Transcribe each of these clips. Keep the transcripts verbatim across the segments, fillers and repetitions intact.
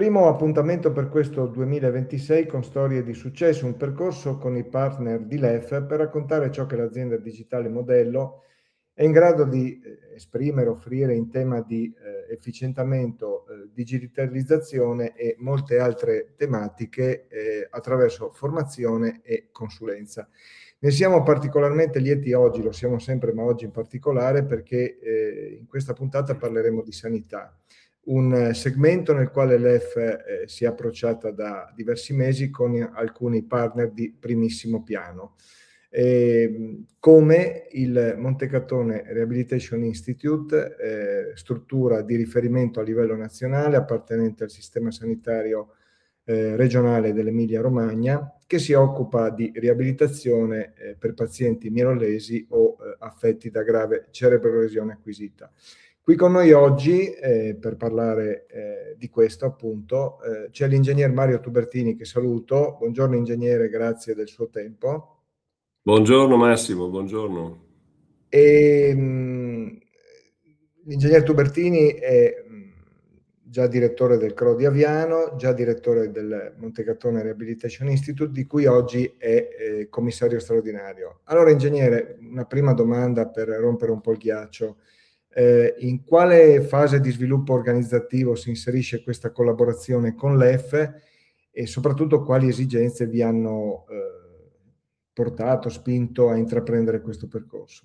Primo appuntamento per questo duemilaventisei con storie di successo, un percorso con i partner di L E F per raccontare ciò che l'azienda digitale modello è in grado di eh, esprimere, offrire in tema di eh, efficientamento, eh, digitalizzazione e molte altre tematiche eh, attraverso formazione e consulenza. Ne siamo particolarmente lieti oggi, lo siamo sempre, ma oggi in particolare, perché eh, in questa puntata parleremo di sanità, un segmento nel quale l'E F eh, si è approcciata da diversi mesi con alcuni partner di primissimo piano, eh, come il Montecatone Rehabilitation Institute, eh, struttura di riferimento a livello nazionale appartenente al sistema sanitario eh, regionale dell'Emilia-Romagna, che si occupa di riabilitazione eh, per pazienti mielolesi o eh, affetti da grave cerebrolesione acquisita. Qui con noi oggi, eh, per parlare eh, di questo appunto, eh, c'è l'ingegner Mario Tubertini, che saluto. Buongiorno ingegnere, grazie del suo tempo. Buongiorno Massimo, buongiorno. E, mh, l'ingegner Tubertini è mh, già direttore del C R O di Aviano, già direttore del Montecatone Rehabilitation Institute, di cui oggi è eh, commissario straordinario. Allora, ingegnere, una prima domanda per rompere un po' il ghiaccio. Eh, in quale fase di sviluppo organizzativo si inserisce questa collaborazione con l'E F e soprattutto quali esigenze vi hanno eh, portato, spinto a intraprendere questo percorso?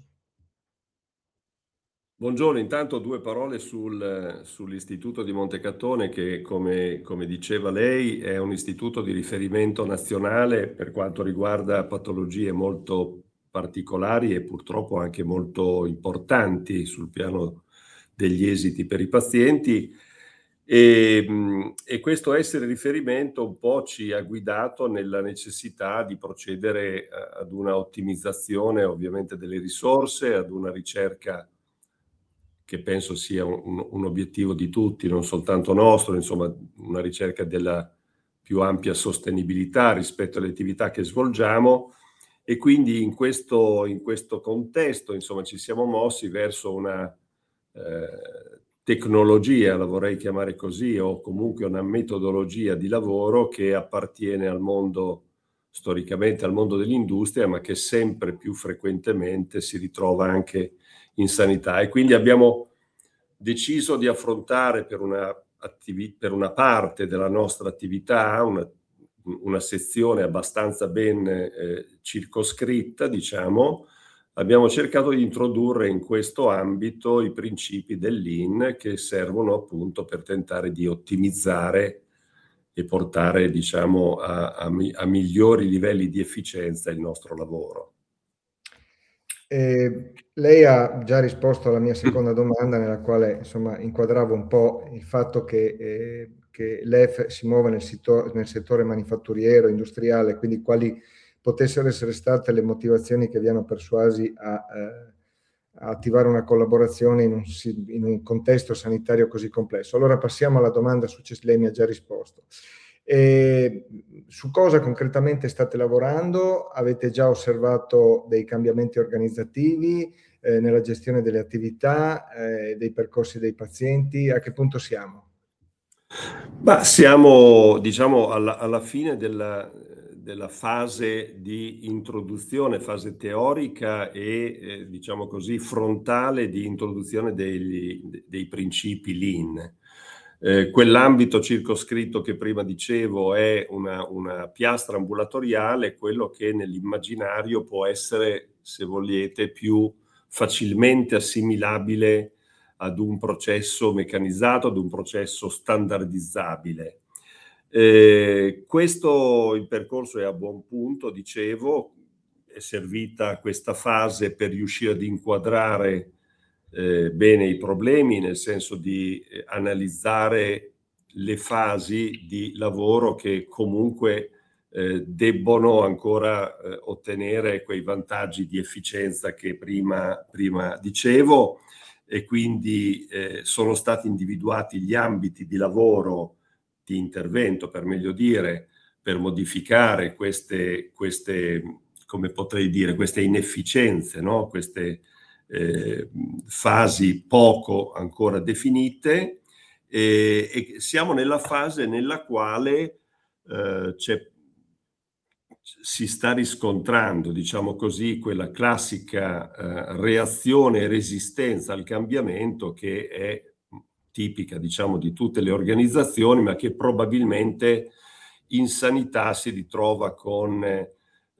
Buongiorno, intanto due parole sul, sull'Istituto di Montecatone che, come, come diceva lei, è un istituto di riferimento nazionale per quanto riguarda patologie molto particolari e purtroppo anche molto importanti sul piano degli esiti per i pazienti. E, mh, e questo essere riferimento un po' ci ha guidato nella necessità di procedere eh, ad una ottimizzazione ovviamente delle risorse, ad una ricerca che penso sia un, un obiettivo di tutti, non soltanto nostro, insomma una ricerca della più ampia sostenibilità rispetto alle attività che svolgiamo, e quindi in questo, in questo contesto insomma ci siamo mossi verso una eh, tecnologia, la vorrei chiamare così, o comunque una metodologia di lavoro che appartiene al mondo, storicamente al mondo dell'industria, ma che sempre più frequentemente si ritrova anche in sanità. E quindi abbiamo deciso di affrontare per una, attivi- per una parte della nostra attività una, una sezione abbastanza ben eh, circoscritta, diciamo. Abbiamo cercato di introdurre in questo ambito i principi del Lean che servono appunto per tentare di ottimizzare e portare, diciamo, a, a, a migliori livelli di efficienza il nostro lavoro. Eh, lei ha già risposto alla mia seconda domanda, nella quale insomma inquadravo un po' il fatto che, eh, che l'E F si muove nel, sito, nel settore manifatturiero, industriale, quindi quali potessero essere state le motivazioni che vi hanno persuasi a, eh, a attivare una collaborazione in un, in un contesto sanitario così complesso. Allora passiamo alla domanda successiva, lei mi ha già risposto. E su cosa concretamente state lavorando? Avete già osservato dei cambiamenti organizzativi eh, nella gestione delle attività, eh, dei percorsi dei pazienti? A che punto siamo? Ma siamo, diciamo, alla, alla fine della, della fase di introduzione, fase teorica e, eh, diciamo così, frontale di introduzione degli, dei principi Lean. Eh, quell'ambito circoscritto che prima dicevo è una, una piastra ambulatoriale, quello che nell'immaginario può essere, se volete, più facilmente assimilabile ad un processo meccanizzato, ad un processo standardizzabile. Eh, questo, il percorso è a buon punto, dicevo, è servita questa fase per riuscire ad inquadrare eh, bene i problemi, nel senso di eh, analizzare le fasi di lavoro che comunque eh, debbono ancora eh, ottenere quei vantaggi di efficienza che prima, prima dicevo, e quindi eh, sono stati individuati gli ambiti di lavoro, di intervento per meglio dire, per modificare queste, queste come potrei dire, queste inefficienze, no? Queste eh, fasi poco ancora definite, e, e siamo nella fase nella quale eh, c'è, si sta riscontrando, diciamo così, quella classica eh, reazione e resistenza al cambiamento che è tipica, diciamo, di tutte le organizzazioni, ma che probabilmente in sanità si ritrova con eh,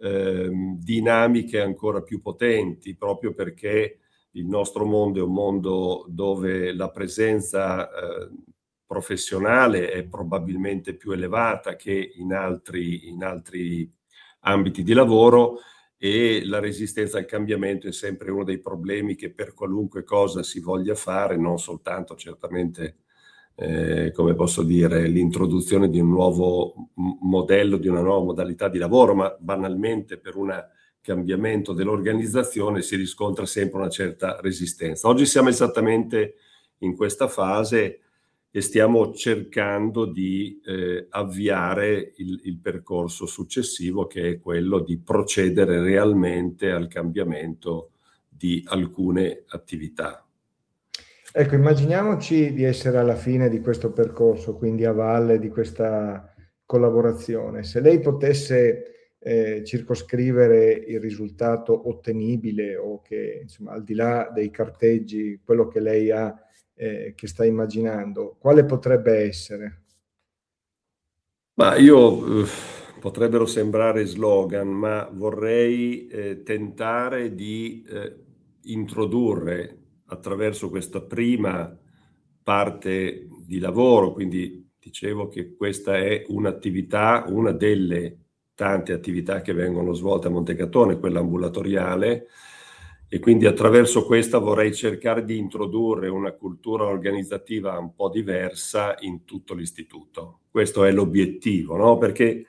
dinamiche ancora più potenti, proprio perché il nostro mondo è un mondo dove la presenza eh, professionale è probabilmente più elevata che in altri, in altri ambiti di lavoro, e la resistenza al cambiamento è sempre uno dei problemi che per qualunque cosa si voglia fare, non soltanto certamente, eh, come posso dire, l'introduzione di un nuovo m- modello, di una nuova modalità di lavoro, ma banalmente per un cambiamento dell'organizzazione si riscontra sempre una certa resistenza. Oggi siamo esattamente in questa fase e stiamo cercando di eh, avviare il, il percorso successivo, che è quello di procedere realmente al cambiamento di alcune attività. Ecco, immaginiamoci di essere alla fine di questo percorso, quindi a valle di questa collaborazione. Se lei potesse eh, circoscrivere il risultato ottenibile o che, insomma, al di là dei carteggi, quello che lei ha, eh, che sta immaginando, quale potrebbe essere? Ma io, eh, potrebbero sembrare slogan, ma vorrei eh, tentare di eh, introdurre attraverso questa prima parte di lavoro, quindi dicevo che questa è un'attività, una delle tante attività che vengono svolte a Montecatone, quella ambulatoriale, e quindi attraverso questa vorrei cercare di introdurre una cultura organizzativa un po' diversa in tutto l'istituto. Questo è l'obiettivo, no? Perché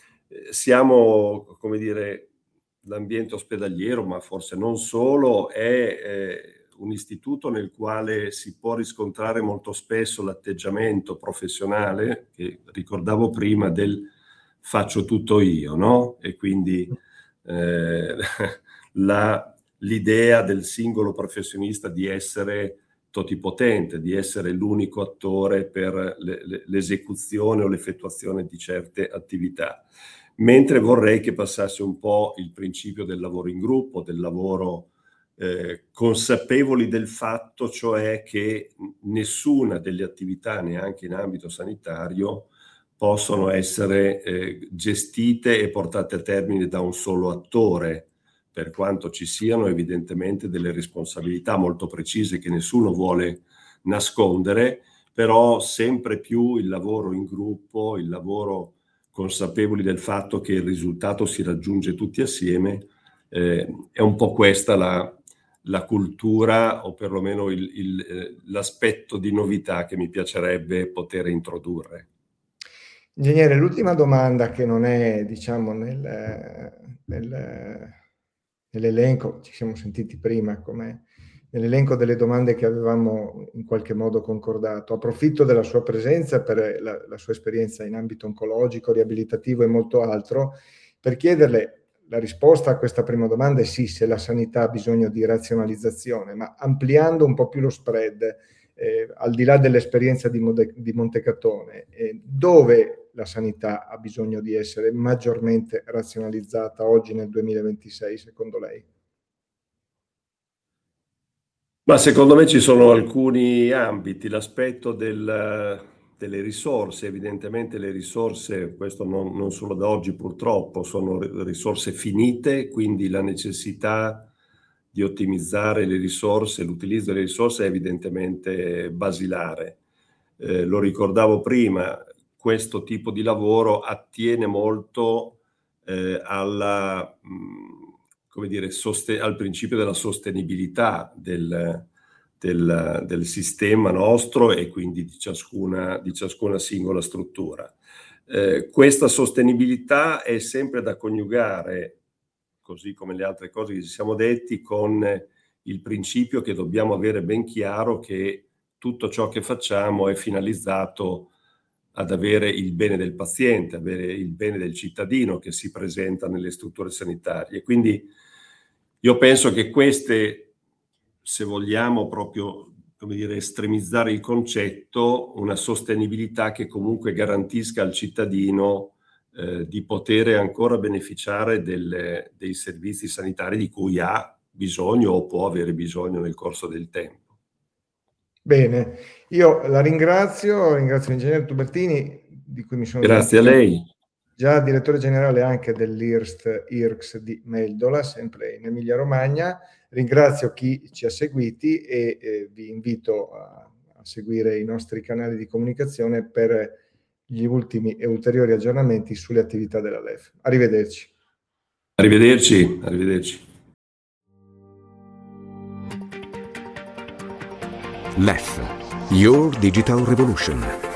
siamo, come dire, l'ambiente ospedaliero, ma forse non solo, è eh, un istituto nel quale si può riscontrare molto spesso l'atteggiamento professionale, che ricordavo prima, del faccio tutto io, no? E quindi eh, la l'idea del singolo professionista di essere totipotente, di essere l'unico attore per le, le, l'esecuzione o l'effettuazione di certe attività. Mentre vorrei che passasse un po' il principio del lavoro in gruppo, del lavoro eh, consapevoli del fatto, cioè che nessuna delle attività, neanche in ambito sanitario, possono essere eh, gestite e portate a termine da un solo attore, per quanto ci siano evidentemente delle responsabilità molto precise che nessuno vuole nascondere, però sempre più il lavoro in gruppo, il lavoro consapevoli del fatto che il risultato si raggiunge tutti assieme, eh, è un po' questa la, la cultura, o perlomeno il, il, eh, l'aspetto di novità che mi piacerebbe poter introdurre. Ingegnere, l'ultima domanda che non è, diciamo, nel, nel, nell'elenco, ci siamo sentiti prima, come nell'elenco delle domande che avevamo in qualche modo concordato. Approfitto della sua presenza per la, la sua esperienza in ambito oncologico, riabilitativo e molto altro, per chiederle la risposta a questa prima domanda è sì, se la sanità ha bisogno di razionalizzazione, ma ampliando un po' più lo spread, eh, al di là dell'esperienza di, Mode, di Montecatone, eh, dove la sanità ha bisogno di essere maggiormente razionalizzata oggi nel duemilaventisei, secondo lei? Ma secondo me ci sono alcuni ambiti, l'aspetto del, delle risorse, evidentemente le risorse, questo non, non solo da oggi purtroppo, sono risorse finite, quindi la necessità di ottimizzare le risorse, l'utilizzo delle risorse è evidentemente basilare. Eh, lo ricordavo prima, questo tipo di lavoro attiene molto eh, alla... Mh, come dire, soste- al principio della sostenibilità del, del, del sistema nostro e quindi di ciascuna, di ciascuna singola struttura. Eh, questa sostenibilità è sempre da coniugare, così come le altre cose che ci siamo detti, con il principio che dobbiamo avere ben chiaro che tutto ciò che facciamo è finalizzato ad avere il bene del paziente, avere il bene del cittadino che si presenta nelle strutture sanitarie. Quindi io penso che queste, se vogliamo proprio come dire, estremizzare il concetto, una sostenibilità che comunque garantisca al cittadino eh, di poter ancora beneficiare delle, dei servizi sanitari di cui ha bisogno o può avere bisogno nel corso del tempo. Bene, io la ringrazio, ringrazio l'ingegnere Tubertini, di cui mi sono Grazie a lei. Già direttore generale anche dell'I R S T I R X di Meldola, sempre in Emilia Romagna. Ringrazio chi ci ha seguiti e eh, vi invito a, a seguire i nostri canali di comunicazione per gli ultimi e ulteriori aggiornamenti sulle attività della L E F. Arrivederci. Arrivederci, arrivederci. L E F, Your Digital Revolution.